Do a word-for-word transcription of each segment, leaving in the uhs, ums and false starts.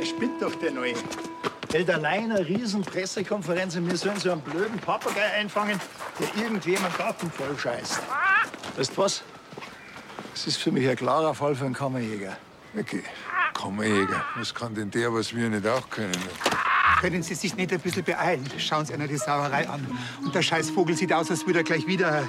spinnt doch der Neue. Hält allein eine riesen Pressekonferenz und wir sollen so einen blöden Papagei einfangen, der irgendjemand Garten voll scheißt. Weißt du was? Das ist für mich ein klarer Fall für einen Kammerjäger. Okay, Kammerjäger. Was kann denn der, was wir nicht auch können? Können Sie sich nicht ein bisschen beeilen? Schauen Sie einer die Sauerei an. Und der Scheißvogel sieht aus, als würde er gleich wieder...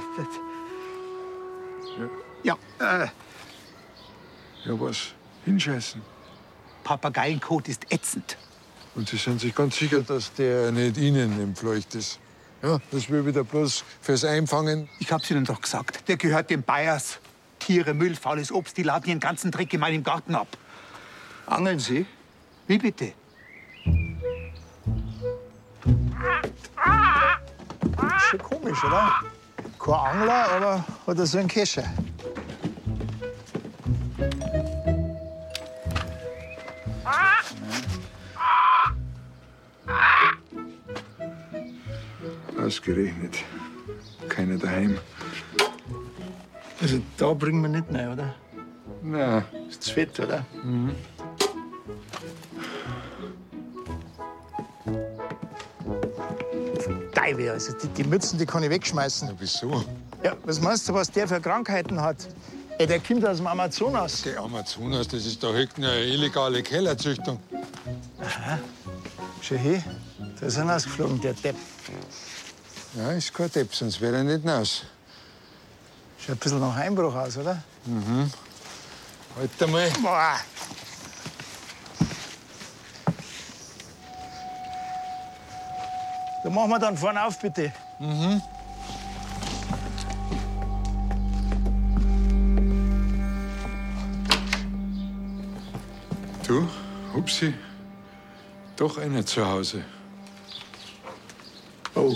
Ja, ja, äh... Ja, was? Hinscheißen? Papageienkot ist ätzend. Und Sie sind sich ganz sicher, dass der nicht Ihnen entfleucht ist? Ja, das will wieder bloß fürs Einfangen. Ich hab's Ihnen doch gesagt. Der gehört dem Bayers. Tiere, Müll, faules Obst, die laden ihren ganzen Dreck in meinem Garten ab. Angeln Sie? Wie bitte? Schon komisch, oder? Kein Angler, aber hat er so einen Kescher. Ausgerechnet. Keiner daheim. Also da bringen wir nicht rein, oder? Na, Ist zu fett, oder? mhm. Teufel, also die, die Mützen, die kann ich wegschmeißen. Ja, wieso? Ja, was meinst du, was der für Krankheiten hat? Ey, der kommt aus dem Amazonas. Der Amazonas, das ist doch eine illegale Kellerzüchtung. Aha. Schau her, da ist er rausgeflogen, der Depp. Ja, ist kein Depp, sonst wäre er nicht raus. Schaut ein bisschen nach Einbruch aus, oder? Mhm. Halt mal. Boah. Da machen wir dann vorne auf, bitte. Mhm. Du, Hupsi, doch einer zu Hause. Oh.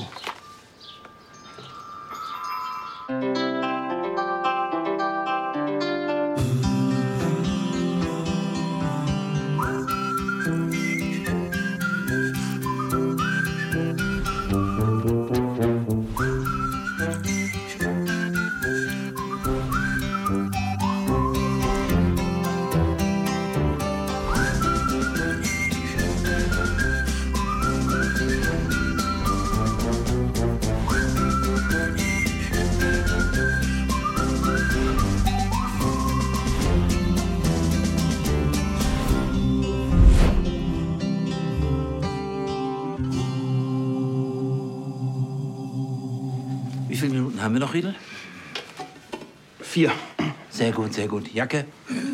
Wie viele Minuten haben wir noch, Riedel? Vier. Sehr gut, sehr gut. Jacke?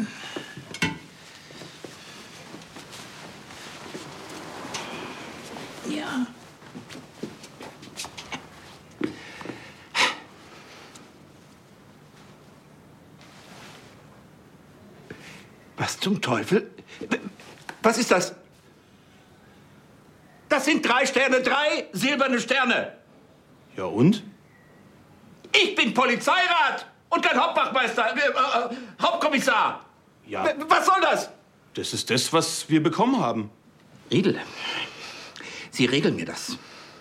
Ja. Was zum Teufel? Was ist das? Das sind drei Sterne, drei silberne Sterne. Ja und? Ich bin Polizeirat und kein Hauptwachtmeister, äh, äh, Hauptkommissar. Ja. W- Was soll das? Das ist das, was wir bekommen haben. Riedel, Sie regeln mir das.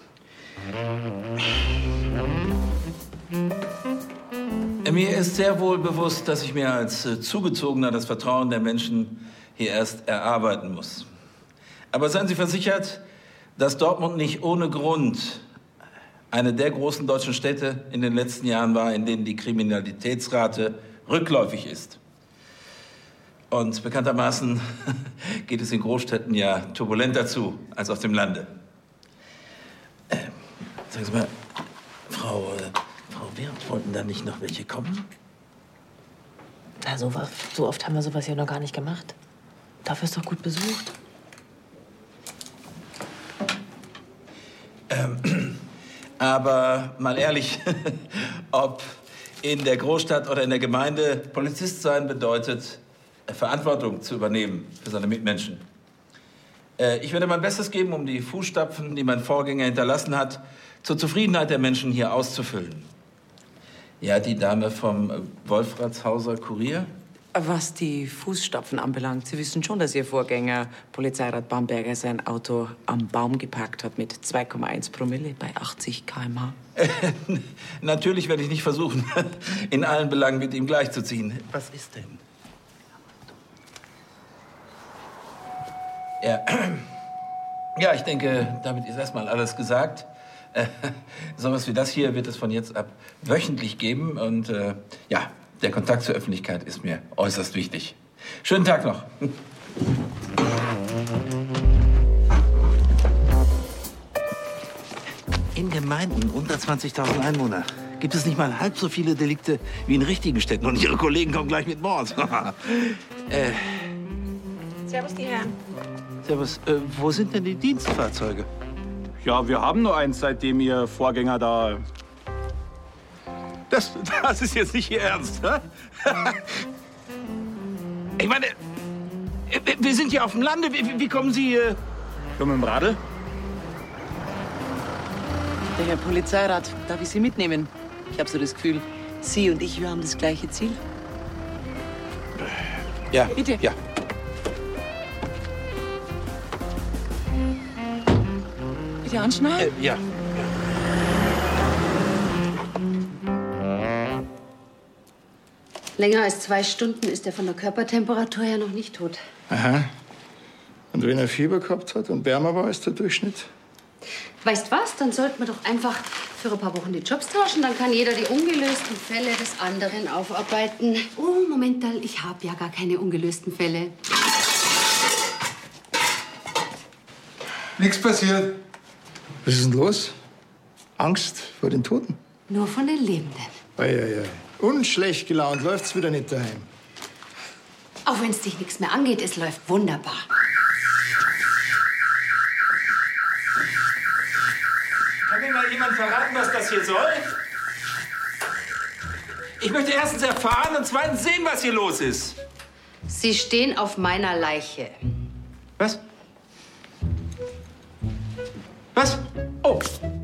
Mir ist sehr wohl bewusst, dass ich mir als äh, Zugezogener das Vertrauen der Menschen hier erst erarbeiten muss. Aber seien Sie versichert, dass Dortmund nicht ohne Grund eine der großen deutschen Städte in den letzten Jahren war, in denen die Kriminalitätsrate rückläufig ist. Und bekanntermaßen geht es in Großstädten ja turbulenter zu als auf dem Lande. Äh, sagen Sie mal, Frau, äh, Frau Wirth, wollten da nicht noch welche kommen? Na, so, wa- so oft haben wir sowas ja noch gar nicht gemacht. Dafür ist doch gut besucht. Ähm, aber mal ehrlich, ob in der Großstadt oder in der Gemeinde Polizist sein bedeutet, Verantwortung zu übernehmen für seine Mitmenschen. Äh, ich werde mein Bestes geben, um die Fußstapfen, die mein Vorgänger hinterlassen hat, zur Zufriedenheit der Menschen hier auszufüllen. Ja, die Dame vom äh, Wolfratshauser Kurier? Was die Fußstapfen anbelangt, Sie wissen schon, dass Ihr Vorgänger, Polizeirat Bamberger, sein Auto am Baum geparkt hat mit zwei Komma eins Promille bei achtzig Kilometer pro Stunde. Natürlich werde ich nicht versuchen, in allen Belangen mit ihm gleichzuziehen. Was ist denn? Ja. Ja, ich denke, damit ist erstmal alles gesagt. Äh, sowas wie das hier wird es von jetzt ab wöchentlich geben. Und äh, ja, der Kontakt zur Öffentlichkeit ist mir äußerst wichtig. Schönen Tag noch. In Gemeinden unter zwanzigtausend Einwohner gibt es nicht mal halb so viele Delikte wie in richtigen Städten. Und Ihre Kollegen kommen gleich mit Mord. äh, Servus, die Herren. Servus, äh, wo sind denn die Dienstfahrzeuge? Ja, wir haben nur eins, seitdem Ihr Vorgänger da... Das, das ist jetzt nicht Ihr Ernst, hä? Ich meine, wir sind hier auf dem Lande. Wie, wie kommen Sie... Äh... Schon mit dem Radl? Der Herr Polizeirat, darf ich Sie mitnehmen? Ich habe so das Gefühl, Sie und ich, wir haben das gleiche Ziel. Ja, Bitte. Ja. Bitte anschnallen. Äh, ja. Länger als zwei Stunden ist er von der Körpertemperatur her noch nicht tot. Aha. Und wenn er Fieber gehabt hat und wärmer war als der Durchschnitt? Weißt was? Dann sollten wir doch einfach für ein paar Wochen die Jobs tauschen. Dann kann jeder die ungelösten Fälle des anderen aufarbeiten. Oh, Moment mal, ich habe ja gar keine ungelösten Fälle. Nichts passiert. Was ist denn los? Angst vor den Toten? Nur von den Lebenden. Eieiei. Und schlecht gelaunt läuft's wieder nicht daheim. Auch wenn es dich nichts mehr angeht, es läuft wunderbar. Kann mir mal jemand verraten, was das hier soll? Ich möchte erstens erfahren und zweitens sehen, was hier los ist. Sie stehen auf meiner Leiche. Was? Was? Oh.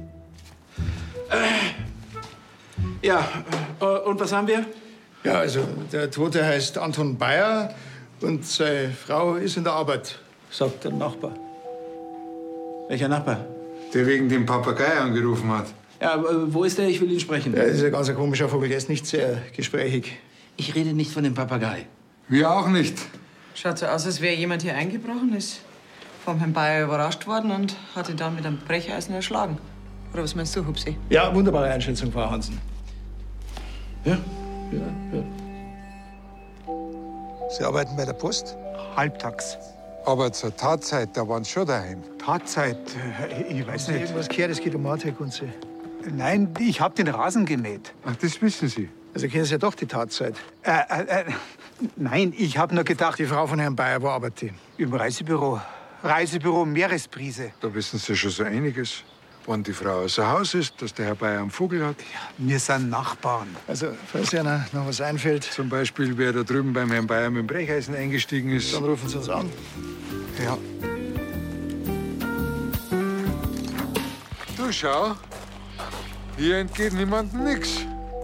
Äh. Ja, äh, und was haben wir? Ja, also der Tote heißt Anton Bayer und seine Frau ist in der Arbeit, sagt der Nachbar. Welcher Nachbar? Der wegen dem Papagei angerufen hat. Ja, äh, wo ist der? Ich will ihn sprechen. Der ist ein ganz komischer Vogel, der ist nicht sehr gesprächig. Ich rede nicht von dem Papagei. Wir auch nicht. Schaut so aus, als wäre jemand hier eingebrochen, ist vom Herrn Bayer überrascht worden und hat ihn dann mit einem Brecheisen erschlagen. Oder was meinst du, Hupsi? Ja, wunderbare Einschätzung, Frau Hansen. Ja? Ja, ja. Sie arbeiten bei der Post? Halbtags. Aber zur Tatzeit, da waren sie schon daheim. Tatzeit, äh, ich weiß nicht. Irgendwas gehört, es geht um Mord, Herr Kunze. Nein, ich habe den Rasen gemäht. Ach, das wissen Sie. Also kennen Sie ja doch die Tatzeit. Äh, äh, äh, nein, ich habe nur gedacht, Die Frau von Herrn Bayer, wo arbeitet die? im Reisebüro. Reisebüro Meeresbrise. Da wissen Sie schon so einiges. Wann die Frau außer Haus ist, dass der Herr Bayer einen Vogel hat. Wir sind Nachbarn. Also, falls Ihnen noch was einfällt, Zum Beispiel, wer da drüben beim Herrn Bayer mit dem Brecheisen eingestiegen ist. dann rufen Sie uns an. Ja. Du schau, hier entgeht niemandem nichts.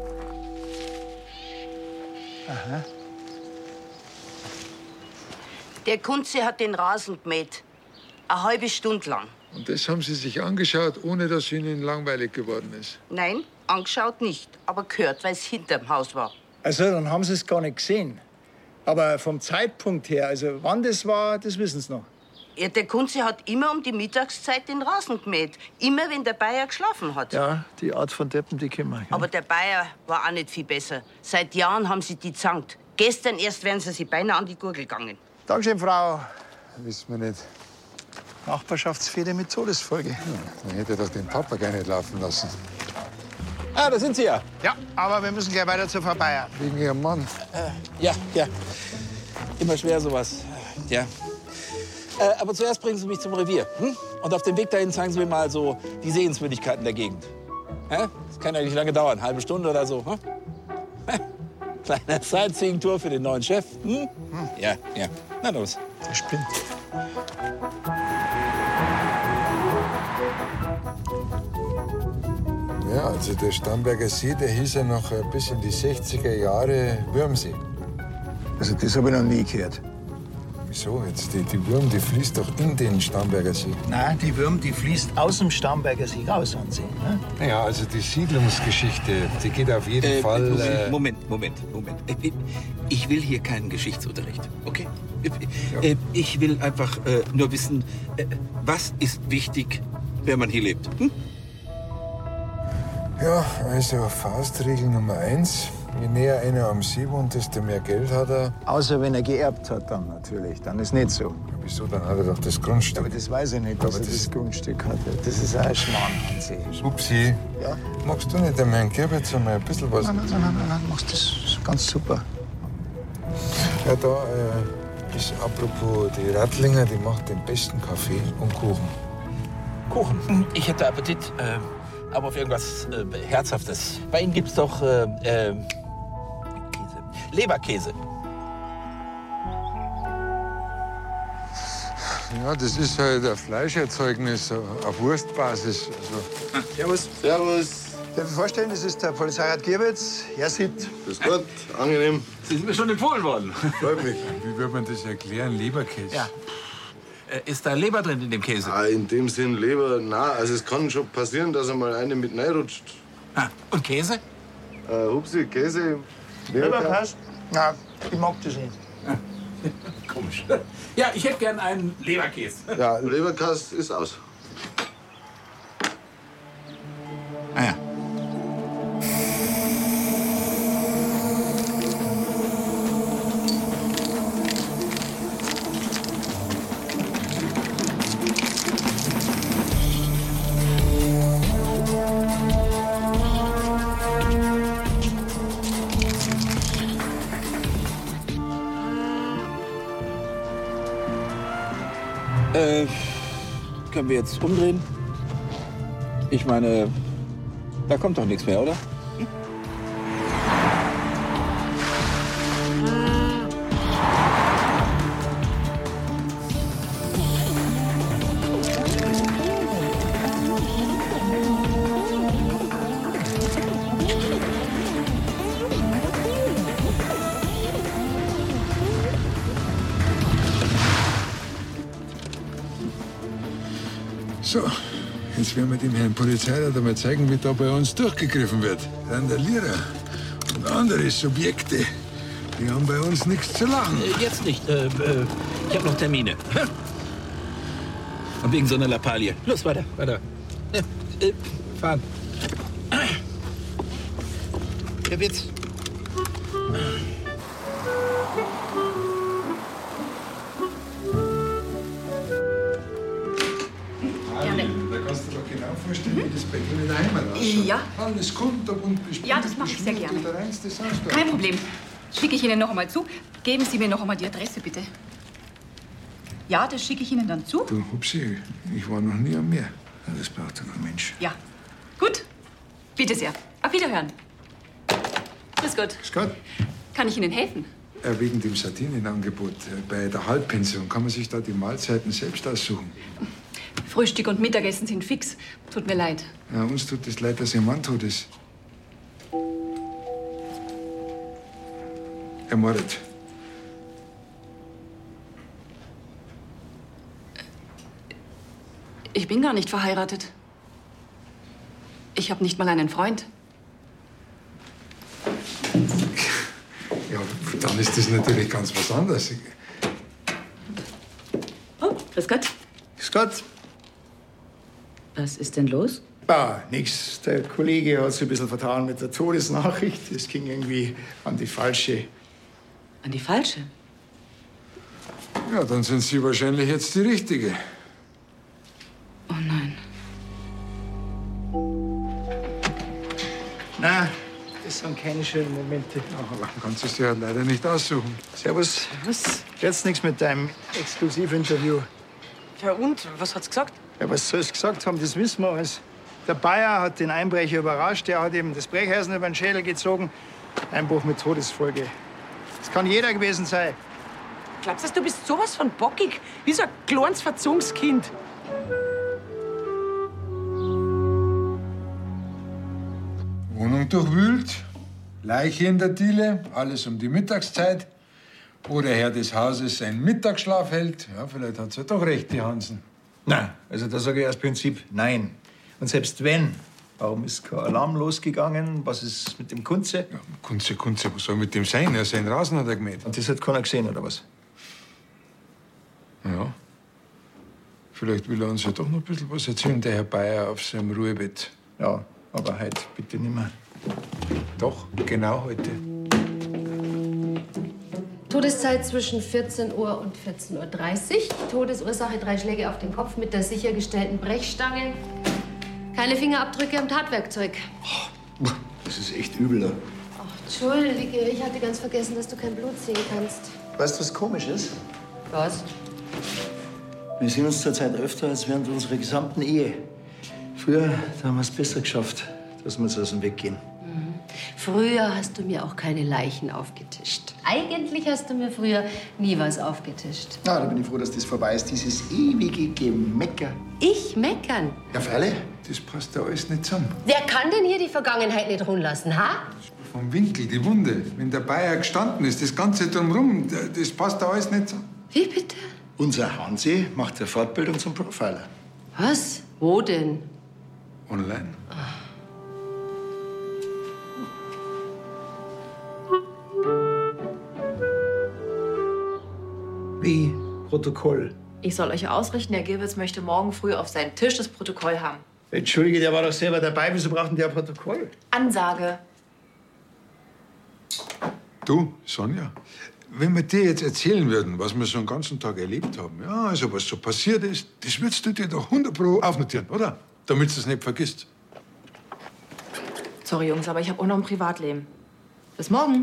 Der Kunze hat den Rasen gemäht. Eine halbe Stunde lang. Und das haben Sie sich angeschaut, ohne dass Ihnen langweilig geworden ist. Nein, angeschaut nicht, aber gehört, weil es hinterm Haus war. Also, dann haben Sie es gar nicht gesehen. Aber vom Zeitpunkt her, also wann das war, das wissen Sie noch. Ja, der Kunze hat immer um die Mittagszeit den Rasen gemäht. Immer, wenn der Bayer geschlafen hat. Ja, die Art von Deppen, die kennen wir. Ja. Aber der Bayer war auch nicht viel besser. Seit Jahren haben sie die zankt. Gestern erst wären sie sich beinahe an die Gurgel gegangen. Dankeschön, Frau. Wissen wir nicht. Nachbarschaftsfehde mit Todesfolge. Man hätte doch den Papagei nicht laufen lassen. Ah, da sind Sie ja. Ja, aber wir müssen gleich weiter zur Frau Bayer. Wegen Ihrem Mann. Ja, ja. Immer schwer sowas. Ja. Äh, aber zuerst bringen Sie mich zum Revier. Hm? Und auf dem Weg dahin zeigen Sie mir mal so die Sehenswürdigkeiten der Gegend. Hä? Das kann ja nicht lange dauern. Halbe Stunde oder so. Hm? Kleiner Sightseeing-Tour für den neuen Chef. Hm? Ja, ja. Na los. Der spinnt. Ja, also der Starnberger See, der hieß ja noch bis in die sechziger Jahre Würmsee. Also das habe ich noch nie gehört. Wieso jetzt? Die, die Würm, die fließt doch in den Starnberger See. Nein, die Würm, die fließt aus dem Starnberger See raus an See. Ne? Naja, also die Siedlungsgeschichte, die geht auf jeden Äh, Fall... Moment, äh, Moment, Moment, Moment. Ich- Ich will hier keinen Geschichtsunterricht, okay? Äh, ich will einfach äh, nur wissen, äh, was ist wichtig, wenn man hier lebt? Hm? Ja, also Faustregel Nummer eins. Je näher einer am See wohnt, desto mehr Geld hat er. Außer wenn er geerbt hat, dann natürlich. Dann ist nicht so. Ja, wieso? Dann hat er doch das Grundstück. Aber das weiß ich nicht, dass Aber er das- das Grundstück hat. Das ist auch ein Schmarrn an sich. Upsi, Ja? magst du nicht dem Herrn Gerbitz einmal ein bisschen was? Nein, nein, nein, nein, nein, machst das ganz super. Ja, da äh, ist apropos die Rattlinger, die macht den besten Kaffee und Kuchen. Kuchen. Ich hätte Appetit, äh, aber auf irgendwas äh, Herzhaftes. Bei Ihnen gibt's doch äh, äh, Käse. Leberkäse. Ja, das ist halt ein Fleischerzeugnis auf Wurstbasis. Also, Servus. Servus. Darf ich vorstellen, das ist der Polizeirat Gierbitz. Er sieht. Grüß Gott, angenehm. Sie sind mir schon empfohlen worden. Freut mich. wie würde man das erklären? Leberkäse? Ja. Äh, Ist da Leber drin in dem Käse? Ah, in dem Sinn Leber, na, also es kann schon passieren, dass einmal eine mit reinrutscht. Ah, und Käse? Äh, Hupsi, Käse, Leberkäse? Nein, ich mag das nicht. Komisch. Ja, ich hätte gern einen Leberkäse. Ja, Leberkäse ist aus. Ah ja. Äh, können wir jetzt umdrehen? Ich meine, da kommt doch nichts mehr, oder? So, jetzt werden wir dem Herrn Polizeirat einmal zeigen, wie da bei uns durchgegriffen wird. Randalierer und andere Subjekte, die haben bei uns nichts zu lachen. Äh, jetzt nicht. Äh, äh, ich habe noch Termine. Und wegen so einer Lappalie. Los, weiter, weiter. Ja, äh, fahren. Herr Witz. Da kannst du dir doch genau vorstellen, wie das bei Ihnen in der Heimat ausschaut. Ja. Alles kunterbunt bespielt. Ja, das mache ich sehr beschmiert, gerne. Der reinste Saustall. Kein Problem. Schicke ich Ihnen noch einmal zu. Geben Sie mir noch einmal die Adresse, bitte. Ja, das schicke ich Ihnen dann zu. Du, Hupsi, ich war noch nie am Meer. Ja, das braucht doch kein Mensch. Ja. Gut. Bitte sehr. Auf Wiederhören. Grüß Gott. Grüß Gott. Kann ich Ihnen helfen? Äh, wegen dem Sardinenangebot. Äh, bei der Halbpension kann man sich da die Mahlzeiten selbst aussuchen. Frühstück und Mittagessen sind fix. Tut mir leid. Ja, uns tut es leid, dass Ihr Mann tot ist. Ermordet. Ich bin gar nicht verheiratet. Ich habe nicht mal einen Freund. Ja, dann ist das natürlich ganz was anderes. Oh, grüß Gott. Grüß Gott. Was ist denn los? Ah, nix. Der Kollege hat sich ein bisschen vertan mit der Todesnachricht. Das ging irgendwie an die falsche. An die falsche? Ja, dann sind Sie wahrscheinlich jetzt die Richtige. Oh nein. Na, das sind keine schönen Momente. Aber kannst du es dir halt leider nicht aussuchen. Servus. Was? Jetzt nichts mit deinem Exklusivinterview. Ja und? Was hat's gesagt? Ja, was soll es gesagt haben, das wissen wir alles. Der Bayer hat den Einbrecher überrascht. Der hat ihm das Brecheisen über den Schädel gezogen. Einbruch mit Todesfolge. Das kann jeder gewesen sein. Glaubst du, du bist sowas von bockig? Wie so ein kleines Verzungskind. Wohnung durchwühlt, Leiche in der Diele, alles um die Mittagszeit. Wo der Herr des Hauses seinen Mittagsschlaf hält. Ja, vielleicht hat's ja doch recht, die Hansen. Nein, also da sage ich als Prinzip nein. Und selbst wenn, warum ist kein Alarm losgegangen? Was ist mit dem Kunze? Ja, Kunze, Kunze, was soll mit dem sein? Er seinen Rasen hat er gemäht. Und das hat keiner gesehen, oder was? Ja. Vielleicht will er uns ja doch noch ein bisschen was erzählen, der Herr Bayer auf seinem Ruhebett. Ja, aber heute bitte nicht mehr. Doch, genau heute. Todeszeit zwischen vierzehn Uhr und vierzehn Uhr dreißig. Todesursache drei Schläge auf den Kopf mit der sichergestellten Brechstange. Keine Fingerabdrücke am Tatwerkzeug. Das ist echt übel. Ach, Entschuldige, ich hatte ganz vergessen, dass du kein Blut sehen kannst. Weißt du, was komisch ist? Was? Wir sehen uns zurzeit öfter als während unserer gesamten Ehe. Früher da haben wir es besser geschafft, dass wir uns aus dem Weg gehen. Mhm. Früher hast du mir auch keine Leichen aufgetischt. Eigentlich hast du mir früher nie was aufgetischt. Na, da bin ich froh, dass das vorbei ist, dieses ewige Gemecker. Ich meckern? Ja, freilich. Das passt ja alles nicht zusammen. Wer kann denn hier die Vergangenheit nicht ruhen lassen, ha? Vom Winkel, die Wunde. Wenn der Bayer gestanden ist, das Ganze drumherum, das passt da alles nicht zusammen. Wie bitte? Unser Hansi macht eine Fortbildung zum Profiler. Was? Wo denn? Online. Wie? Protokoll? Ich soll euch ausrichten, Herr Gilwitz möchte morgen früh auf seinen Tisch das Protokoll haben. Entschuldige, der war doch selber dabei. Wieso brauchen die ein Protokoll? Ansage. Du, Sonja, wenn wir dir jetzt erzählen würden, was wir so einen ganzen Tag erlebt haben, ja, also was so passiert ist, das würdest du dir doch hundert Pro aufnotieren, oder? Damit du es nicht vergisst. Sorry, Jungs, aber ich habe auch noch ein Privatleben. Bis morgen.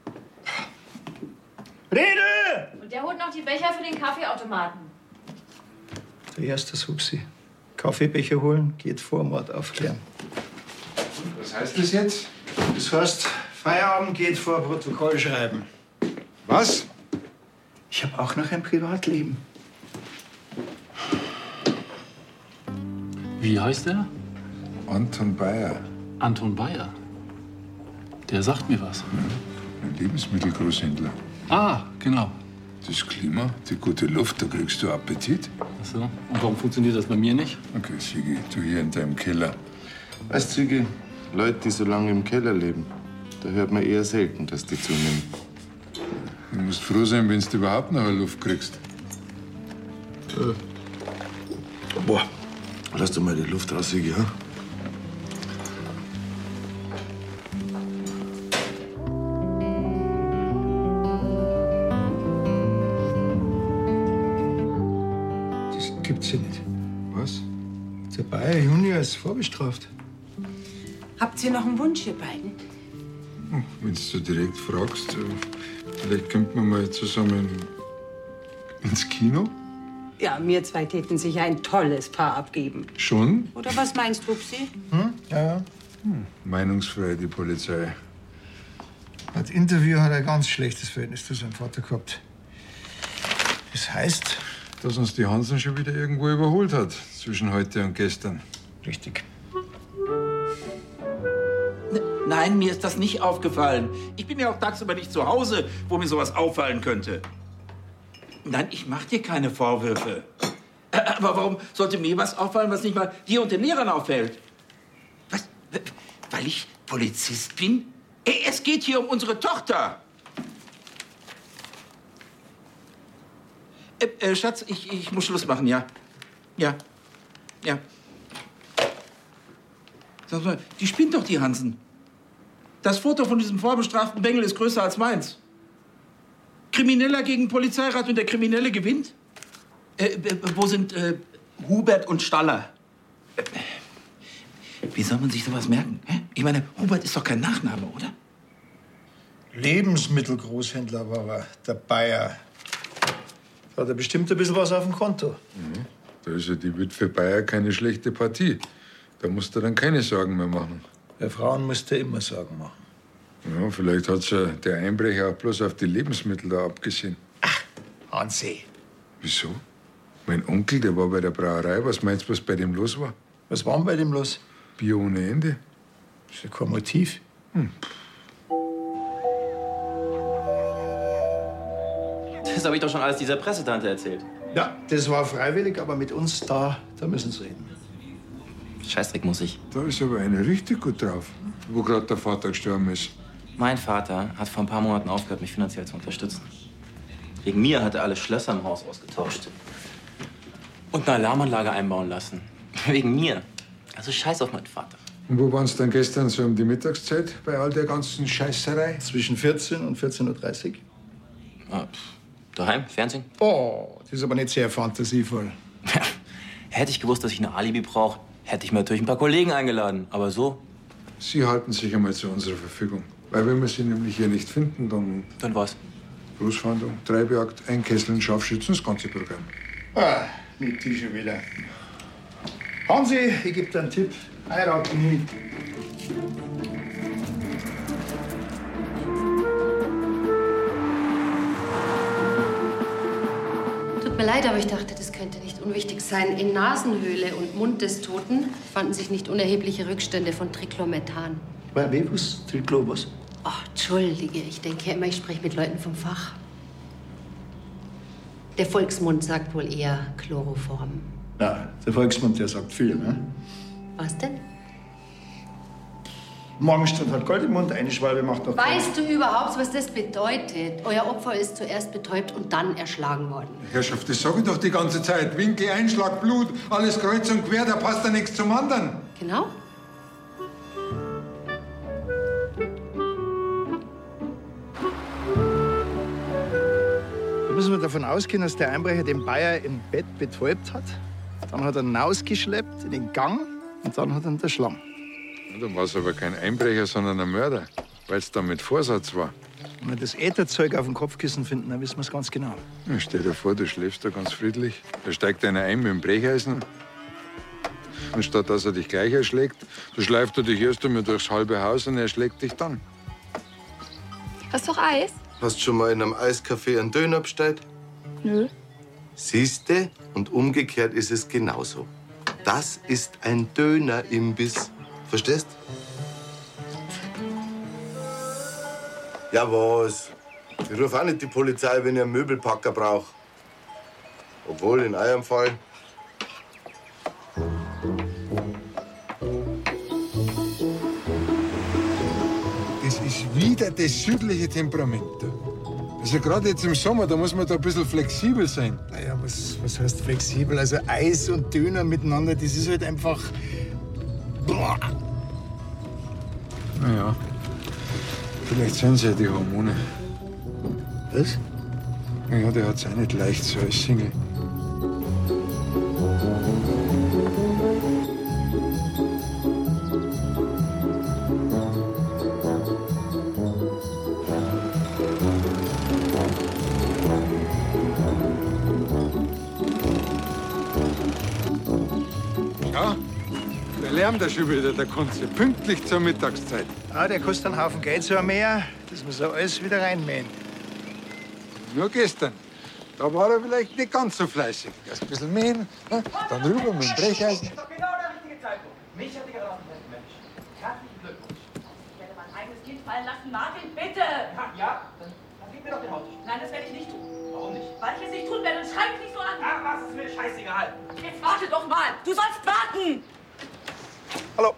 Rede! Und der holt noch die Becher für den Kaffeeautomaten. Der erste Suchsi. Kaffeebecher holen geht vor Mord aufklären. Was heißt das jetzt? Das heißt, Feierabend geht vor Protokoll schreiben. Was? Ich habe auch noch ein Privatleben. Wie heißt er? Anton Bayer. Anton Bayer. Der sagt mir was. Ein Lebensmittelgroßhändler. Ah, genau. Das Klima, die gute Luft, da kriegst du Appetit. Ach so. Und warum funktioniert das bei mir nicht? Okay, Sigi, du hier in deinem Keller. Weißt du, Sigi, Leute, die so lange im Keller leben, da hört man eher selten, dass die zunehmen. Du musst froh sein, wenn du überhaupt noch Luft kriegst. Äh. Boah, lass doch mal die Luft raus, Sigi, ja? Das gibt's ja nicht. Was? Der Bayer Junior ist vorbestraft. Habt ihr noch einen Wunsch, ihr beiden? Wenn du direkt fragst, äh, vielleicht könnten wir mal zusammen ins Kino. Ja, wir zwei täten sich ein tolles Paar abgeben. Schon? Oder was meinst du, Pupsi? Hm? Ja, ja. Hm. Meinungsfrei, die Polizei. Das Interview hat ein ganz schlechtes Verhältnis zu seinem Vater gehabt. Das heißt, dass uns die Hansen schon wieder irgendwo überholt hat, zwischen heute und gestern. Richtig. Nein, mir ist das nicht aufgefallen. Ich bin ja auch tagsüber nicht zu Hause, wo mir sowas auffallen könnte. Nein, ich mach dir keine Vorwürfe. Äh, aber warum sollte mir was auffallen, was nicht mal dir und den Lehrern auffällt? Was? Weil ich Polizist bin? Ey, es geht hier um unsere Tochter. Äh, äh, Schatz, ich, ich muss Schluss machen, ja? Ja. Ja. Sag mal, die spinnt doch, die Hansen. Das Foto von diesem vorbestraften Bengel ist größer als meins. Krimineller gegen Polizeirat und der Kriminelle gewinnt? Äh, wo sind äh, Hubert und Staller? Äh, wie soll man sich sowas merken? Hä? Ich meine, Hubert ist doch kein Nachname, oder? Lebensmittelgroßhändler war er, der Bayer. Da hat er bestimmt ein bisschen was auf dem Konto. Mhm. Da ist ja die Witwe Bayer keine schlechte Partie. Da musst du dann keine Sorgen mehr machen. Bei Frauen musst du immer Sorgen machen. Ja, vielleicht hat ja der Einbrecher auch bloß auf die Lebensmittel da abgesehen. Ach, Hansi. Wieso? Mein Onkel, der war bei der Brauerei. Was meinst du, was bei dem los war? Was war denn bei dem los? Bier ohne Ende. Ist ja kein Motiv. Hm. Das habe ich doch schon alles dieser Pressetante erzählt. Ja, das war freiwillig, aber mit uns da, da müssen sie reden. Scheißdreck muss ich. Da ist aber einer richtig gut drauf, wo gerade der Vater gestorben ist. Mein Vater hat vor ein paar Monaten aufgehört, mich finanziell zu unterstützen. Wegen mir hat er alle Schlösser im Haus ausgetauscht. Und eine Alarmanlage einbauen lassen. Wegen mir. Also scheiß auf meinen Vater. Und wo waren Sie dann gestern so um die Mittagszeit bei all der ganzen Scheißerei? Zwischen vierzehn und vierzehn Uhr dreißig. Ah, daheim, Fernsehen. Oh, das ist aber nicht sehr fantasievoll. Hätte ich gewusst, dass ich ein Alibi brauche, hätte ich mir natürlich ein paar Kollegen eingeladen. Aber so? Sie halten sich einmal zu unserer Verfügung. Weil wenn wir Sie nämlich hier nicht finden, dann... Dann was? Großfahndung, Treibjagd, Einkesseln, Scharfschützen, das ganze Programm. Ah, mit die schon wieder. Hansi, ich gebe dir einen Tipp. Heiraten nie. Tut mir leid, aber ich dachte, das könnte nicht unwichtig sein. In Nasenhöhle und Mund des Toten fanden sich nicht unerhebliche Rückstände von Triclomethan. Wie was? Triclo was? Ach, entschuldige, ich denke immer, ich spreche mit Leuten vom Fach. Der Volksmund sagt wohl eher Chloroform. Ja, der Volksmund, der sagt viel, ne? Was denn? Morgenstund hat Gold im Mund, eine Schwalbe macht noch... Weißt du überhaupt, was das bedeutet? Euer Opfer ist zuerst betäubt und dann erschlagen worden. Herrschaft, das sage ich doch die ganze Zeit. Winkel, Einschlag, Blut, alles kreuz und quer, da passt ja nichts zum anderen. Genau. Da müssen wir davon ausgehen, dass der Einbrecher den Bayer im Bett betäubt hat. Dann hat er ihn rausgeschleppt in den Gang und dann hat er ihn erschlagen. Ja, dann war es aber kein Einbrecher, sondern ein Mörder, weil es dann mit Vorsatz war. Wenn wir das Ätherzeug auf dem Kopfkissen finden, dann wissen wir es ganz genau. Ja, stell dir vor, du schläfst da ganz friedlich. Da steigt einer ein mit dem Brecheisen. Anstatt dass er dich gleich erschlägt, so schleift er dich erst einmal durchs halbe Haus und er schlägt dich dann. Hast du auch Eis? Hast du schon mal in einem Eiscafé einen Döner bestellt? Nö. Siehste, und umgekehrt ist es genauso. Das ist ein Dönerimbiss. Verstehst? Ja, was? Ich rufe auch nicht die Polizei, wenn ich einen Möbelpacker brauche. Obwohl, in eurem Fall. Das ist wieder das südliche Temperament. Also gerade jetzt im Sommer, da muss man da ein bisschen flexibel sein. Naja, was, was heißt flexibel? Also Eis und Döner miteinander, das ist halt einfach... Boah. Naja, vielleicht sind es ja die Hormone. Was? Naja, der hat's auch nicht leicht so als Single. Ja, der Lärm da schon wieder, der Kunze. Pünktlich zur Mittagszeit. Ah, der kostet einen Haufen Geld, so ein Meer. Das muss er alles wieder reinmähen. Nur gestern. Da war er vielleicht nicht ganz so fleißig. Erst ein bisschen mähen, ne? Dann rüber mit dem Brecheisen. Das ist doch genau der richtige Zeitpunkt. Mich hat die geraten, Mensch. Herzlichen Glückwunsch. Ich werde mein eigenes Kind fallen lassen. Martin, bitte! Ja, ja? Dann, dann gib mir doch den Hautisch. Nein, das werde ich nicht tun. Warum nicht? Weil ich es nicht tun werde. Und schreib mich nicht so an. Ach, was ist mir scheißegal. Jetzt warte doch mal. Du sollst warten. Hallo.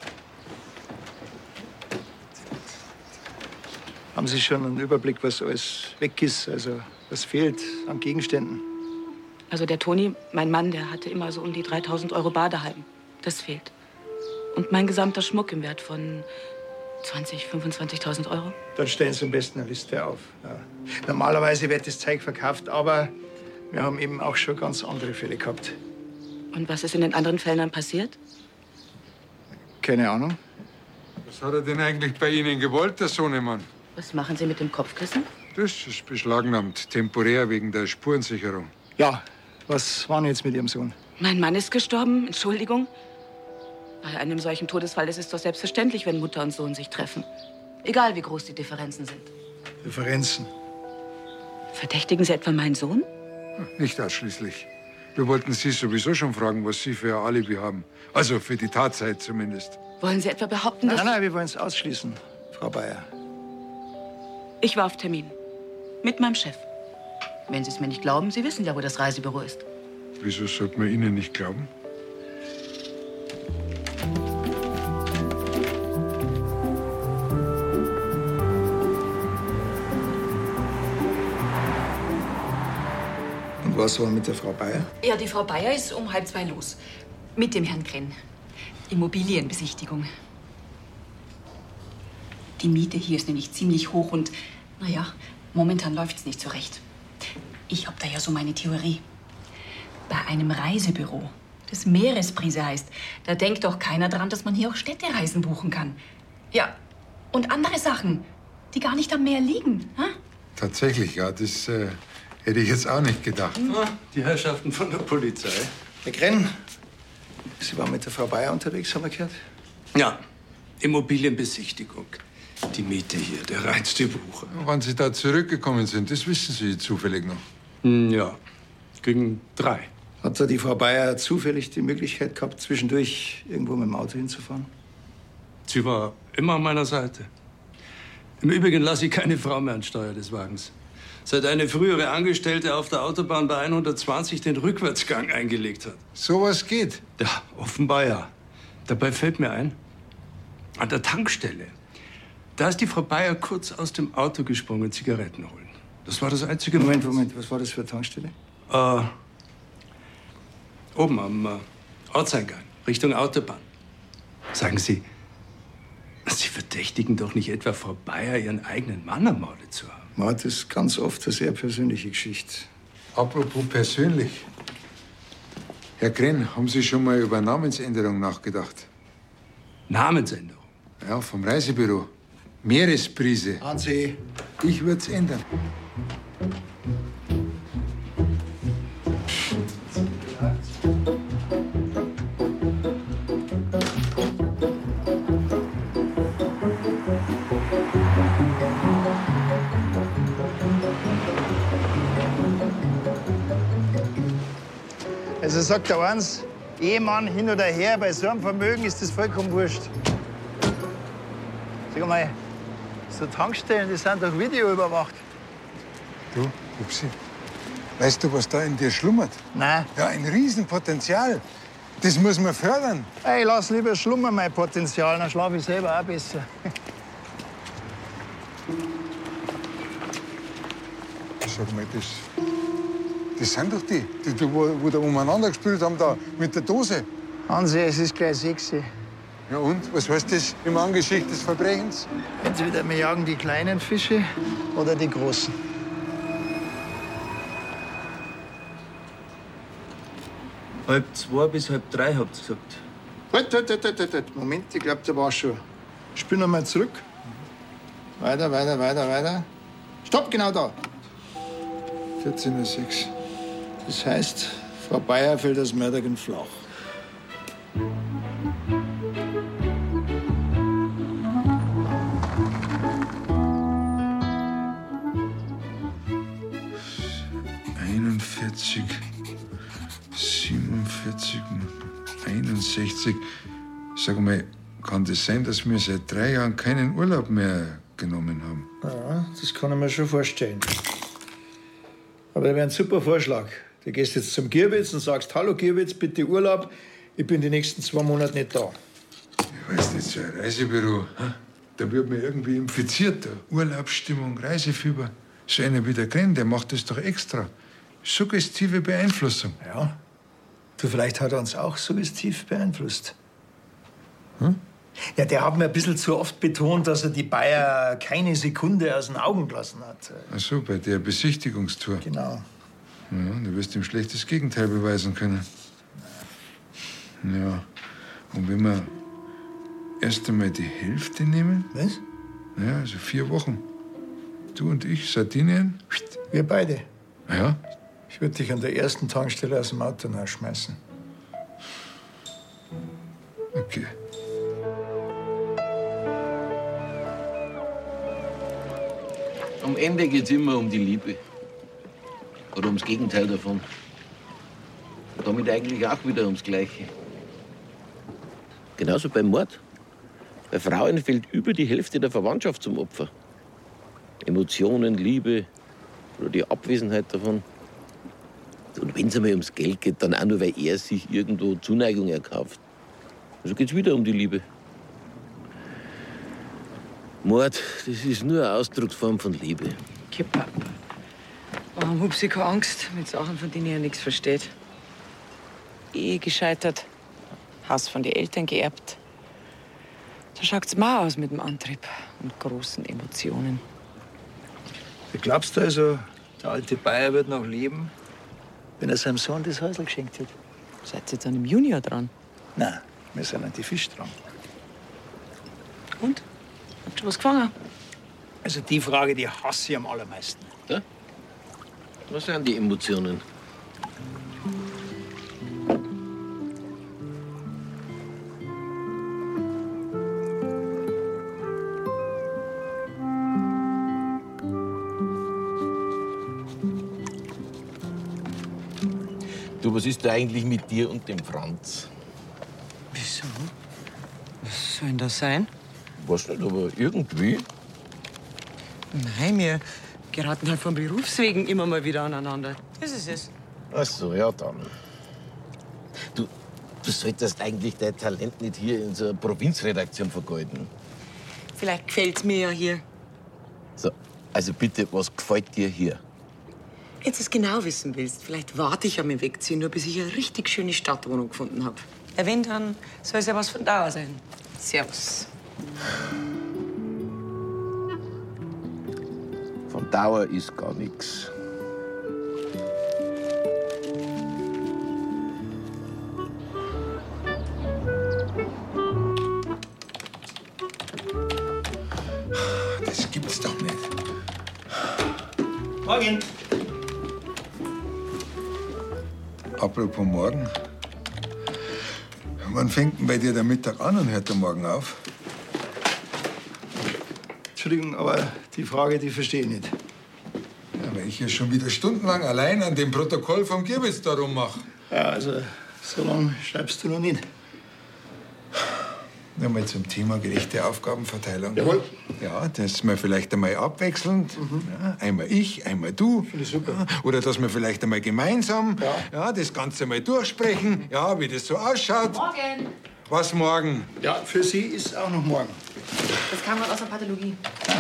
Haben Sie schon einen Überblick, was alles weg ist? Also, was fehlt an Gegenständen? Also der Toni, mein Mann, der hatte immer so um die dreitausend Euro bar daheim. Das fehlt. Und mein gesamter Schmuck im Wert von zwanzig, fünfundzwanzigtausend Euro. Dann stellen Sie am besten eine Liste auf. Ja. Normalerweise wird das Zeug verkauft, aber wir haben eben auch schon ganz andere Fälle gehabt. Und was ist in den anderen Fällen dann passiert? Keine Ahnung. Was hat er denn eigentlich bei Ihnen gewollt, der Sohnemann? Was machen Sie mit dem Kopfkissen? Das ist beschlagnahmt, temporär wegen der Spurensicherung. Ja, was war denn jetzt mit Ihrem Sohn? Mein Mann ist gestorben, Entschuldigung. Bei einem solchen Todesfall ist es doch selbstverständlich, wenn Mutter und Sohn sich treffen. Egal, wie groß die Differenzen sind. Differenzen? Verdächtigen Sie etwa meinen Sohn? Nicht ausschließlich. Wir wollten Sie sowieso schon fragen, was Sie für ein Alibi haben. Also für die Tatzeit zumindest. Wollen Sie etwa behaupten, dass... Nein, nein, wir wollen es ausschließen, Frau Bayer. Ich war auf Termin. Mit meinem Chef. Wenn Sie es mir nicht glauben, Sie wissen ja, wo das Reisebüro ist. Wieso sollte man Ihnen nicht glauben? was war mit der Frau Bayer? Ja, die Frau Bayer ist um halb zwei los. Mit dem Herrn Krenn. Immobilienbesichtigung. Die Miete hier ist nämlich ziemlich hoch und, naja, momentan läuft's nicht so recht. Ich hab da ja so meine Theorie. Bei einem Reisebüro, das Meeresbrise heißt, da denkt doch keiner dran, dass man hier auch Städtereisen buchen kann. Ja, und andere Sachen, die gar nicht am Meer liegen. Ha? Tatsächlich, ja, das äh, hätte ich jetzt auch nicht gedacht. Ah, die Herrschaften von der Polizei. Herr Krenn, Sie waren mit der Frau Bayer unterwegs, haben wir gehört? Ja, Immobilienbesichtigung. Die Miete hier, der reinste Bucher. Wann Sie da zurückgekommen sind, das wissen Sie zufällig noch. Ja, gegen drei. Hat da die Frau Bayer zufällig die Möglichkeit gehabt, zwischendurch irgendwo mit dem Auto hinzufahren? Sie war immer an meiner Seite. Im Übrigen lasse ich keine Frau mehr an Steuer des Wagens. Seit eine frühere Angestellte auf der Autobahn bei hundertzwanzig den Rückwärtsgang eingelegt hat. So was geht? Ja, offenbar ja. Dabei fällt mir ein, an der Tankstelle, da ist die Frau Bayer kurz aus dem Auto gesprungen, Zigaretten holen. Das war das einzige Mal. Moment, Moment, was war das für eine Tankstelle? Äh, oben am äh, Ortseingang, Richtung Autobahn. Sagen Sie, Sie verdächtigen doch nicht etwa Frau Bayer, ihren eigenen Mann ermordet zu haben? Mord ist ganz oft eine sehr persönliche Geschichte. Apropos persönlich. Herr Krenn, haben Sie schon mal über Namensänderung nachgedacht? Namensänderung? Ja, vom Reisebüro. Meeresbrise. Hansi. Ich würde es ändern. Also sagt der eins, Ehemann hin oder her, bei so einem Vermögen ist das vollkommen wurscht. Sag mal, so Tankstellen, die sind doch videoüberwacht. Du, Upsi, weißt du, was da in dir schlummert? Nein. Ja, ein Riesenpotenzial. Das muss man fördern. Ey, lass lieber schlummern, mein Potenzial, dann schlafe ich selber auch besser. Sag mal, das, das sind doch die, die, die wo, wo da umeinander gespielt haben, da mit der Dose. Hansi, es ist gleich sexy. Ja und? Was heißt das im Angesicht des Verbrechens? Entweder wir jagen die kleinen Fische oder die großen. Halb zwei bis halb drei, habt ihr gesagt. Halt, halt, halt, halt, halt. Moment, ich glaube, der war schon. Spiel noch mal zurück. Weiter, weiter, weiter, weiter. Stopp, genau da. vierzehn Uhr sechs. Das heißt, Frau Bayer fällt das Mördergen flach. einundvierzig, siebenundvierzig, einundsechzig. Sag mal, kann das sein, dass wir seit drei Jahren keinen Urlaub mehr genommen haben? Ja, das kann ich mir schon vorstellen. Aber das wäre ein super Vorschlag. Du gehst jetzt zum Gierwitz und sagst, hallo Gierwitz, bitte Urlaub. Ich bin die nächsten zwei Monate nicht da. Ich weiß nicht, so ein Reisebüro, da wird man irgendwie infiziert. Da. Urlaubsstimmung, Reisefieber. So einer wie der Krenn, der macht das doch extra. Suggestive Beeinflussung. Ja. Du, vielleicht hat er uns auch suggestiv beeinflusst. Hm? Ja, der hat mir ein bisschen zu oft betont, dass er die Bayer keine Sekunde aus den Augen gelassen hat. Ach so, bei der Besichtigungstour. Genau. Ja, du wirst ihm schlecht das Gegenteil beweisen können. Ja, und wenn wir erst einmal die Hälfte nehmen? Was? Ja, also vier Wochen. Du und ich, Sardinien. Wir beide. Ja. Ich würde dich an der ersten Tankstelle aus dem Auto rausschmeißen. Okay. Am Ende geht's immer um die Liebe. Oder ums Gegenteil davon. Und damit eigentlich auch wieder ums Gleiche. Genauso beim Mord. Bei Frauen fällt über die Hälfte der Verwandtschaft zum Opfer. Emotionen, Liebe oder die Abwesenheit davon. Und wenn es einmal ums Geld geht, dann auch nur, weil er sich irgendwo Zuneigung erkauft. Also geht's wieder um die Liebe. Mord, das ist nur eine Ausdrucksform von Liebe. Kipper. Warum hab ich keine Angst mit Sachen, von denen er nichts versteht? Ehe gescheitert, Haus von den Eltern geerbt. Da schaut's mal aus mit dem Antrieb und großen Emotionen. Du glaubst also, der alte Bayer wird noch leben, wenn er seinem Sohn das Häusl geschenkt hat? Seid ihr jetzt an dem Junior dran? Nein, wir sind an die Fisch dran. Und? Habt ihr was gefangen? Also die Frage, die hasse ich am allermeisten. Ja? Was sind die Emotionen? Du, was ist da eigentlich mit dir und dem Franz? Wieso? Was soll denn das sein? Weiß nicht, aber irgendwie. Nein, wir geraten halt von Berufswegen immer mal wieder aneinander. Das ist es. Ach so, ja dann. Du, du solltest eigentlich dein Talent nicht hier in so einer Provinzredaktion vergeuden. Vielleicht gefällt's mir ja hier. So, also bitte, was gefällt dir hier? Wenn du es genau wissen willst, vielleicht warte ich am Wegziehen, nur bis ich eine richtig schöne Stadtwohnung gefunden habe. Ja, wenn, dann soll es ja was von Dauer sein. Servus. Von Dauer ist gar nichts. Das gibt's doch nicht. Morgen. Apropos morgen. Wann fängt denn bei dir der Mittag an und hört der Morgen auf? Entschuldigung, aber die Frage, die verstehe ich nicht. Ja, weil ich ja schon wieder stundenlang allein an dem Protokoll vom Girbitz da rummache. Ja, also so lange schreibst du noch nicht. Nochmal zum Thema gerechte Aufgabenverteilung. Jawohl. Ja, dass wir vielleicht einmal abwechselnd, Mhm. ja, einmal ich, einmal du. Finde ich super. Ja, oder dass wir vielleicht einmal gemeinsam Ja. Ja, das Ganze mal durchsprechen, ja, wie das so ausschaut. Morgen. Was morgen? Ja, für Sie ist auch noch morgen. Das kam gerade aus der Pathologie.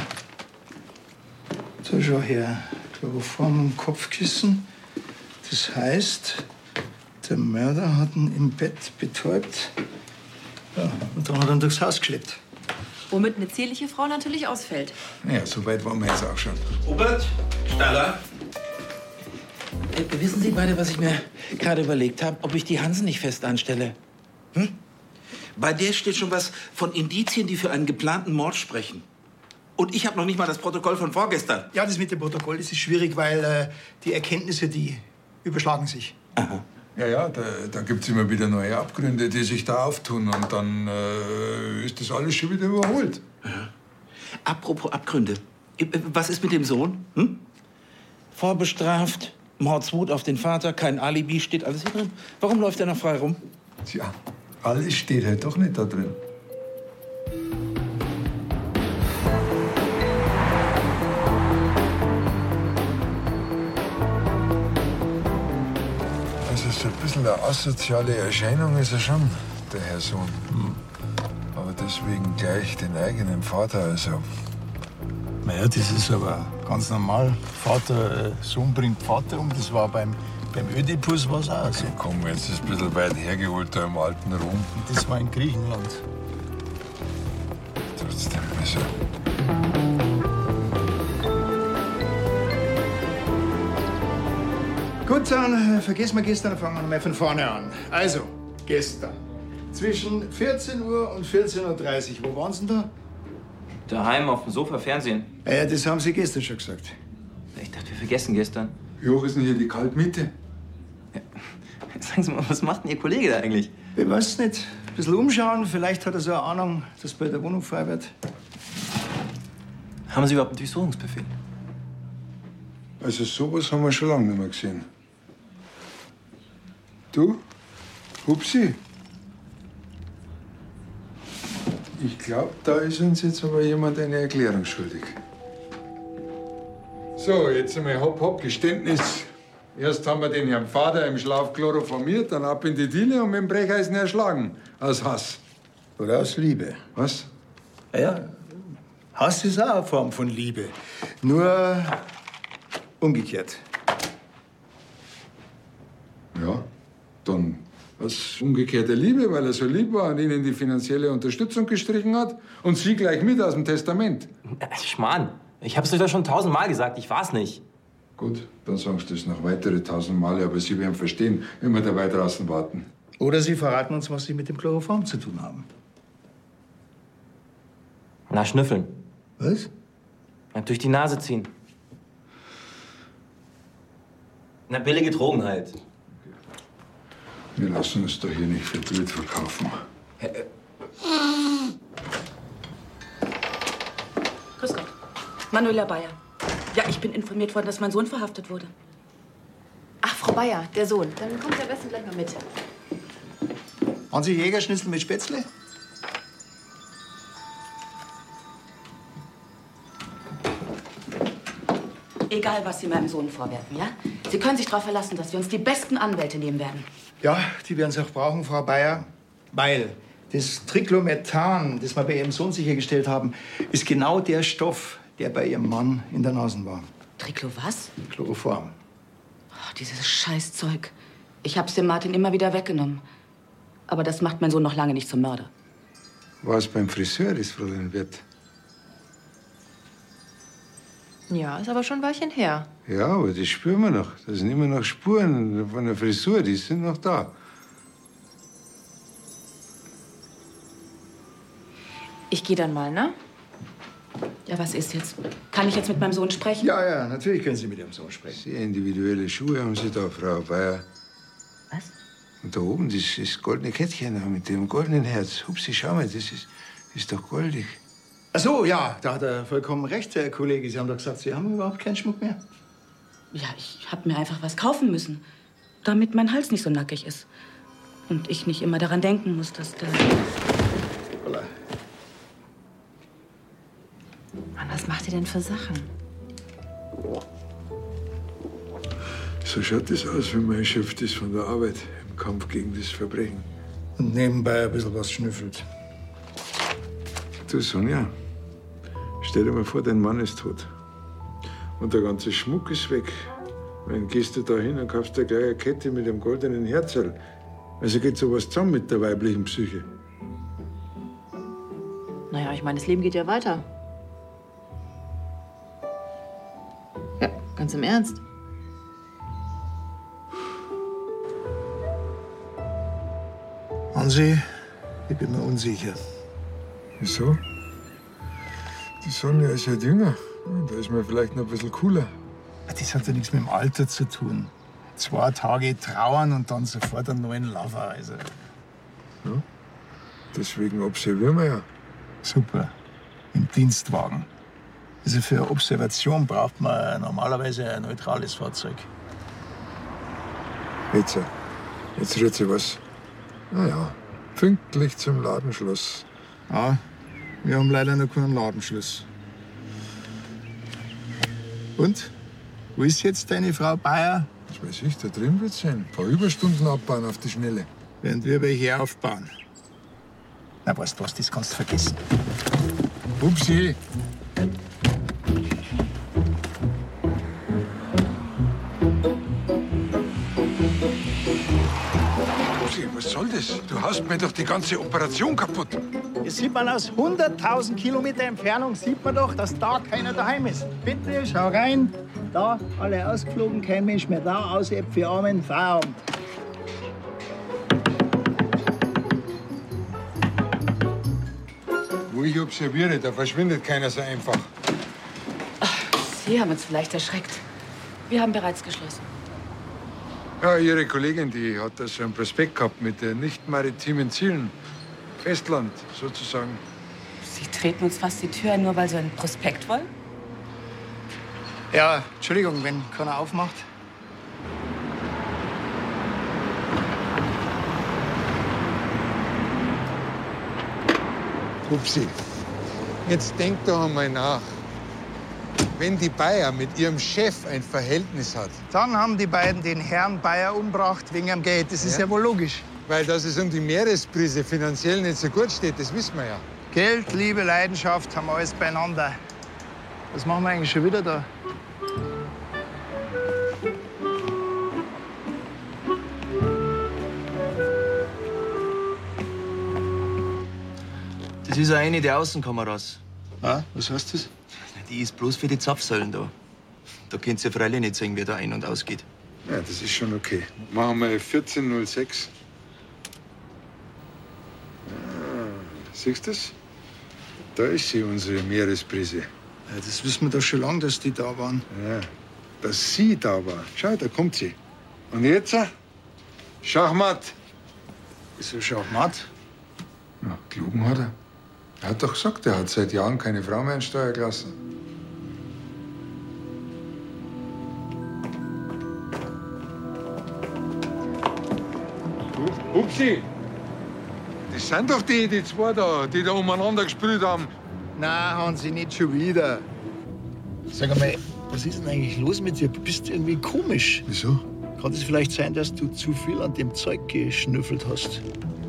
So, schau her. Chloroform und Kopfkissen. Das heißt, der Mörder hat ihn im Bett betäubt. Ja, und dann hat er ihn durchs Haus geschleppt. Womit eine zierliche Frau natürlich ausfällt. Ja, so weit waren wir jetzt auch schon. Hubert, Staller. Äh, wissen Sie beide, was ich mir gerade überlegt habe? Ob ich die Hansen nicht fest anstelle? Hm? Bei der steht schon was von Indizien, die für einen geplanten Mord sprechen. Und ich habe noch nicht mal das Protokoll von vorgestern. Ja, das mit dem Protokoll, das ist schwierig, weil äh, die Erkenntnisse, die überschlagen sich. Aha. Ja, ja, da, da gibt es immer wieder neue Abgründe, die sich da auftun. Und dann äh, ist das alles schon wieder überholt. Ja. Apropos Abgründe. Äh, Was ist mit dem Sohn? Hm? Vorbestraft, Mordswut auf den Vater, kein Alibi, steht alles hier drin. Warum läuft er noch frei rum? Tja, alles steht halt doch nicht da drin. Also so ein bisschen eine asoziale Erscheinung ist er schon, der Herr Sohn. Aber deswegen gleich den eigenen Vater, also. Naja, das ist aber ganz normal. Vater, äh, Sohn bringt Vater um. Das war beim, beim Ödipus was auch so. Okay, komm, jetzt ist ein bisschen weit hergeholt da im alten Rom. Das war in Griechenland. Trotzdem, also. Gut, dann äh, vergessen wir gestern, fangen wir mal von vorne an. Also, gestern. Zwischen vierzehn Uhr und vierzehn Uhr dreißig. Wo waren Sie denn da? Daheim auf dem Sofa Fernsehen. Ja, ja, das haben Sie gestern schon gesagt. Ich dachte, wir vergessen gestern. Wie hoch ist denn hier die Kaltmiete? Sagen Sie mal, was macht denn Ihr Kollege da eigentlich? Ich weiß nicht. Ein bisschen umschauen. Vielleicht hat er so eine Ahnung, dass bei der Wohnung frei wird. Haben Sie überhaupt einen Durchsuchungsbefehl? Also sowas haben wir schon lange nicht mehr gesehen. Du? Hupsi? Ich glaube, da ist uns jetzt aber jemand eine Erklärung schuldig. So, jetzt einmal hopp, hopp, Geständnis. Erst haben wir den Herrn Vater im Schlaf chloroformiert, dann ab in die Diele und mit dem Brecheisen erschlagen. Aus Hass. Oder aus Liebe. Was? Ja, Hass ist auch eine Form von Liebe. Nur umgekehrt. Ja, dann aus umgekehrter Liebe, weil er so lieb war und ihnen die finanzielle Unterstützung gestrichen hat. Und sie gleich mit aus dem Testament. Schmarrn, ich hab's euch doch schon tausendmal gesagt, ich war's nicht. Gut, dann sagst du es noch weitere tausend Male, aber Sie werden verstehen, wenn wir dabei draußen warten. Oder Sie verraten uns, was Sie mit dem Chloroform zu tun haben. Na, schnüffeln. Was? Na, durch die Nase ziehen. Na, billige Drogen halt. Wir lassen uns doch hier nicht für blöd verkaufen. Grüß Gott. Manuela Bayer. Ja, ich bin informiert worden, dass mein Sohn verhaftet wurde. Ach, Frau Bayer, der Sohn. Dann kommt Sie am besten gleich mal mit. Haben Sie Jägerschnitzel mit Spätzle? Egal, was Sie meinem Sohn vorwerfen, ja? Sie können sich darauf verlassen, dass wir uns die besten Anwälte nehmen werden. Ja, die werden Sie auch brauchen, Frau Bayer. Weil das Triclomethan, das wir bei Ihrem Sohn sichergestellt haben, ist genau der Stoff, der bei Ihrem Mann in der Nase war. Triclo was? Chloroform. Oh, dieses Scheißzeug. Ich hab's dem Martin immer wieder weggenommen. Aber das macht mein Sohn noch lange nicht zum Mörder. War es beim Friseur, das Fräulein Wirth? Ja, ist aber schon ein Weilchen her. Ja, aber das spüren wir noch. Da sind immer noch Spuren von der Frisur, die sind noch da. Ich gehe dann mal, ne? Ja, was ist jetzt? Kann ich jetzt mit meinem Sohn sprechen? Ja, ja, natürlich können Sie mit Ihrem Sohn sprechen. Sehr individuelle Schuhe haben Sie da, Frau Bayer. Was? Und da oben, das ist goldene Kettchen da mit dem goldenen Herz. Hupsi, schau mal, das ist, ist doch goldig. Ach so, ja, da hat er vollkommen recht, Herr Kollege. Sie haben doch gesagt, Sie haben überhaupt keinen Schmuck mehr. Ja, ich hab mir einfach was kaufen müssen, damit mein Hals nicht so nackig ist. Und ich nicht immer daran denken muss, dass der... Voilà. Mann, was macht ihr denn für Sachen? So schaut es aus, wenn man erschöpft ist von der Arbeit im Kampf gegen das Verbrechen. Und nebenbei ein bisschen was schnüffelt. Du, Sonja, stell dir mal vor, dein Mann ist tot. Und der ganze Schmuck ist weg. Dann gehst du da hin und kaufst dir gleich eine Kette mit einem goldenen Herzl. Also geht sowas zusammen mit der weiblichen Psyche. Naja, ich meine, das Leben geht ja weiter. Ja, ganz im Ernst. Hansi, ich bin mir unsicher. Wieso? Die Sonja ist halt jünger. Da ist man vielleicht noch ein bisschen cooler. Das hat ja nichts mit dem Alter zu tun. Zwei Tage trauern und dann sofort einen neuen Lover. Also. Ja, deswegen observieren wir ja. Super. Im Dienstwagen. Also für eine Observation braucht man normalerweise ein neutrales Fahrzeug. Jetzt, jetzt rührt sich was. Na ja, pünktlich zum Ladenschluss. Ja, wir haben leider noch keinen Ladenschluss. Und? Wo ist jetzt deine Frau Bayer? Das weiß ich, da drin wird sein. Ein paar Überstunden abbauen auf die Schnelle. Während wir welche aufbauen. Na, weißt du was, das kannst du vergessen. Upsi. Upsi, was soll das? Du haust mir doch die ganze Operation kaputt. Das sieht man aus hunderttausend Kilometer Entfernung, sieht man doch, dass da keiner daheim ist. Bitte, schau rein. Da, alle ausgeflogen, kein Mensch mehr da, außer für armen Feierabend. Wo ich observiere, da verschwindet keiner so einfach. Sie haben uns vielleicht erschreckt. Wir haben bereits geschlossen. Ja, Ihre Kollegin, die hat da so einen Prospekt gehabt mit den nicht maritimen Zielen. Festland, sozusagen. Sie treten uns fast die Tür ein, nur weil Sie einen Prospekt wollen? Ja, Entschuldigung, wenn keiner aufmacht. Upsi, jetzt denk doch einmal nach. Wenn die Bayer mit ihrem Chef ein Verhältnis hat. Dann haben die beiden den Herrn Bayer umgebracht wegen dem Geld. Das ist ja, ja wohl logisch. Weil, dass es um die Meeresprise finanziell nicht so gut steht, das wissen wir ja. Geld, Liebe, Leidenschaft haben alles beieinander. Was machen wir eigentlich schon wieder da? Das ist eine der Außenkameras. Ah, was heißt das? Die ist bloß für die Zapfsäulen da. Da könnt ihr freilich nicht sehen, wer da ein- und ausgeht. Ja, das ist schon okay. Machen wir vierzehn null sechs. Ah, siehst du das? Da ist sie, unsere Meeresbrise. Ja, das wissen wir doch schon lange, dass die da waren. Ja, dass sie da war. Schau, da kommt sie. Und jetzt? Schachmatt. Wieso Schachmatt? Ja, gelogen hat er. Er hat doch gesagt, er hat seit Jahren keine Frau mehr in Steuer gelassen. Upsi! Das sind doch die, die zwei da, die da umeinander gespielt haben. Na, Hansi, nicht schon wieder. Sag einmal, was ist denn eigentlich los mit dir? Du bist irgendwie komisch. Wieso? Kann es vielleicht sein, dass du zu viel an dem Zeug geschnüffelt hast?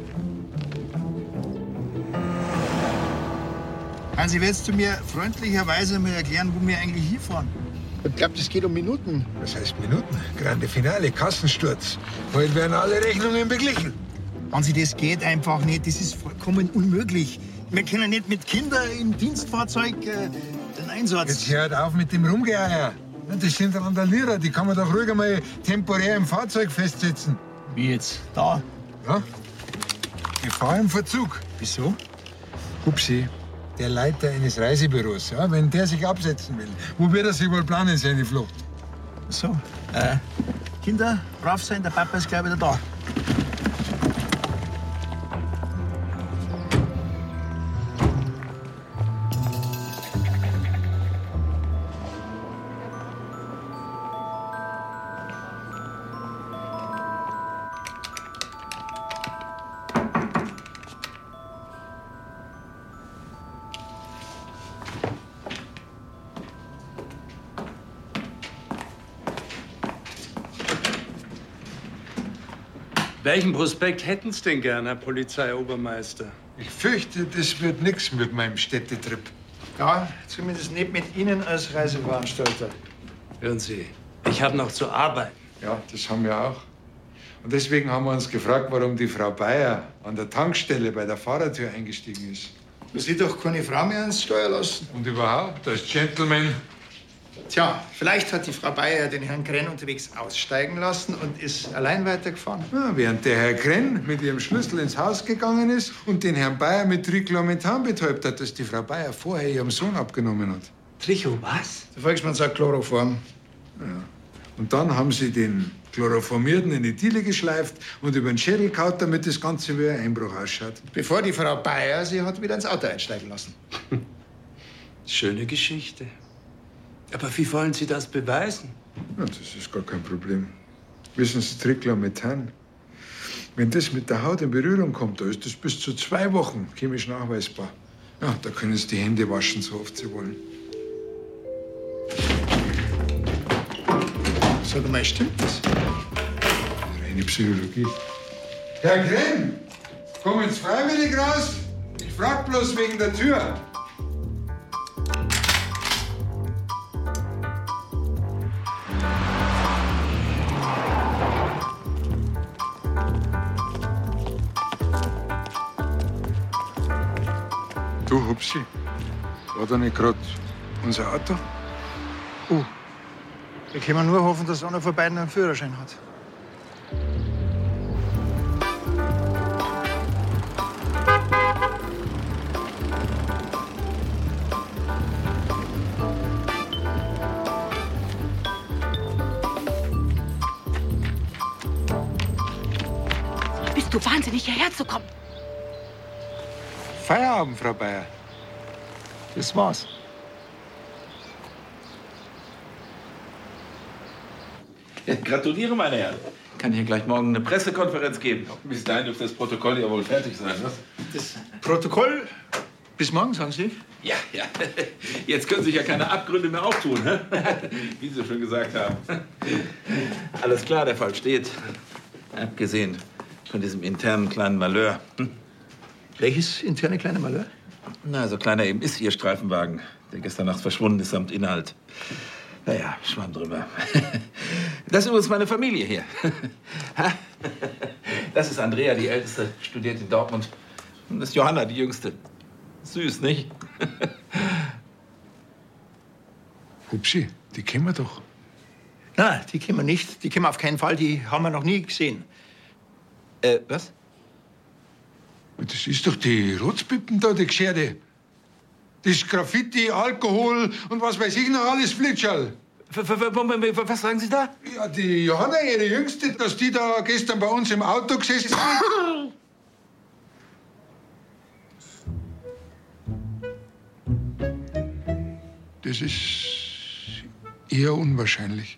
Hansi, willst du mir freundlicherweise mal erklären, wo wir eigentlich hinfahren? Ich glaube, das geht um Minuten. Was heißt Minuten? Grande Finale, Kassensturz. Heute werden alle Rechnungen beglichen. Hansi, das geht einfach nicht. Das ist vollkommen unmöglich. Wir können nicht mit Kindern im Dienstfahrzeug äh, den Einsatz. Jetzt hört auf mit dem Rumgeeier. Das sind Randalierer, die kann man doch ruhig einmal temporär im Fahrzeug festsetzen. Wie jetzt? Da? Ja. Gefahr im Verzug. Wieso? Hupsi, der Leiter eines Reisebüros, ja, wenn der sich absetzen will, wo wird er sich wohl planen, seine Flucht? So, äh, Kinder, brav sein, der Papa ist gleich wieder da. Welchen Prospekt hätten Sie denn gern, Herr Polizeiobermeister? Ich fürchte, das wird nichts mit meinem Städtetrip. Ja, zumindest nicht mit Ihnen als Reiseveranstalter. Hören Sie, ich habe noch zu arbeiten. Ja, das haben wir auch. Und deswegen haben wir uns gefragt, warum die Frau Bayer an der Tankstelle bei der Fahrertür eingestiegen ist. Das wird doch keine Frau mehr ans Steuer lassen. Und überhaupt, als Gentleman. Tja, vielleicht hat die Frau Bayer den Herrn Krenn unterwegs aussteigen lassen und ist allein weitergefahren. Ja, während der Herr Krenn mit ihrem Schlüssel ins Haus gegangen ist und den Herrn Bayer mit Triclometan betäubt hat, das die Frau Bayer vorher ihrem Sohn abgenommen hat. Tricho, was? Der Volksmann sagt Chloroform. Ja. Und dann haben sie den Chloroformierten in die Diele geschleift und über den Schädel kaut, damit das Ganze wie ein Einbruch ausschaut. Bevor die Frau Bayer sie hat wieder ins Auto einsteigen lassen. Schöne Geschichte. Aber wie wollen Sie das beweisen? Ja, das ist gar kein Problem. Wissen Sie, Triclometan, wenn das mit der Haut in Berührung kommt, da ist das bis zu zwei Wochen chemisch nachweisbar. Ja, da können Sie die Hände waschen, so oft Sie wollen. Sag mal, stimmt das? Reine Psychologie. Herr Krenn, kommen Sie freiwillig raus? Ich frag bloß wegen der Tür. Du, Hupsi, war da nicht gerade unser Auto? Uh, da können wir nur hoffen, dass einer von beiden einen Führerschein hat. Bist du wahnsinnig, hierher zu kommen? Feierabend, Frau Bayer. Das war's. Ja, gratuliere, meine Herren. Kann hier gleich morgen eine Pressekonferenz geben. Bis dahin dürfte das Protokoll ja wohl fertig sein, was? Das Protokoll bis morgen, sagen Sie? Ja, ja. Jetzt können sich ja keine Abgründe mehr auftun, ne? Wie Sie schon gesagt haben. Alles klar, der Fall steht. Abgesehen von diesem internen kleinen Malheur. Hm? Welches interne kleine Malheur? Na, so kleiner eben ist Ihr Streifenwagen, der gestern Nacht verschwunden ist samt Inhalt. Naja, Schwamm drüber. Das ist übrigens meine Familie hier. Das ist Andrea, die Älteste, studiert in Dortmund. Und das ist Johanna, die Jüngste. Süß, nicht? Hupsi, die kennen wir doch. Nein, die kennen wir nicht. Die kennen wir auf keinen Fall. Die haben wir noch nie gesehen. Äh, was? Das ist doch die Rotzpippen da, die Gescherde. Das Graffiti, Alkohol und was weiß ich noch alles Flitscherl. Was sagen Sie da? Ja, die Johanna, ihre Jüngste, dass die da gestern bei uns im Auto gesessen ist. Das ist eher unwahrscheinlich.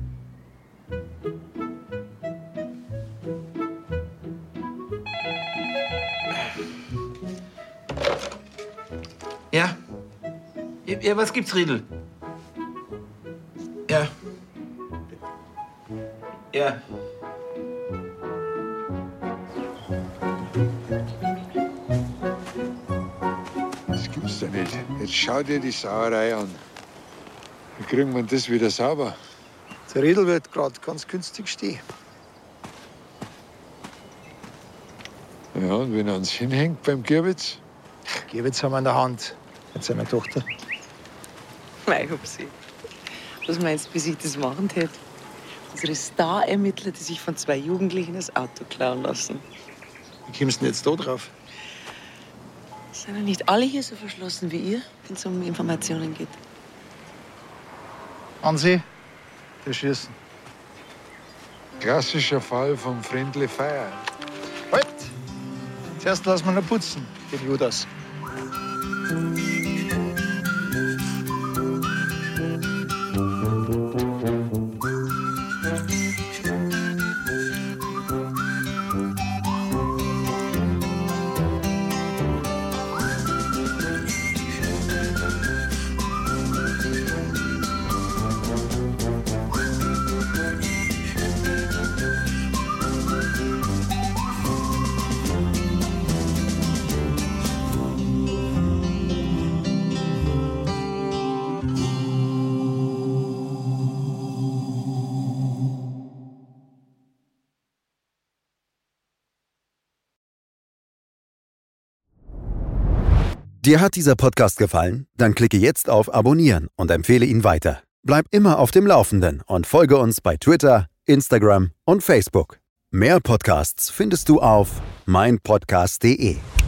Ja? Ja, was gibt's, Riedel? Ja. Ja. Das gibt's doch nicht. Jetzt schau dir die Sauerei an. Wie kriegen wir das wieder sauber? Der Riedel wird gerade ganz günstig stehen. Ja, und wenn er uns hinhängt beim Gierwitz? Gierwitz haben wir in der Hand mit seiner Tochter. Mei, Hupsi. Was meinst du, wie ich das machen hätte? Unsere Star-Ermittler, die sich von zwei Jugendlichen das Auto klauen lassen. Wie kommst du denn jetzt da drauf? Sind ja nicht alle hier so verschlossen wie ihr, wenn es um Informationen geht? Anseh, der Schießen. Klassischer Fall vom Friendly Fire. Halt! Zuerst lassen wir noch putzen, den Judas. Dir hat dieser Podcast gefallen? Dann klicke jetzt auf Abonnieren und empfehle ihn weiter. Bleib immer auf dem Laufenden und folge uns bei Twitter, Instagram und Facebook. Mehr Podcasts findest du auf mein podcast punkt de.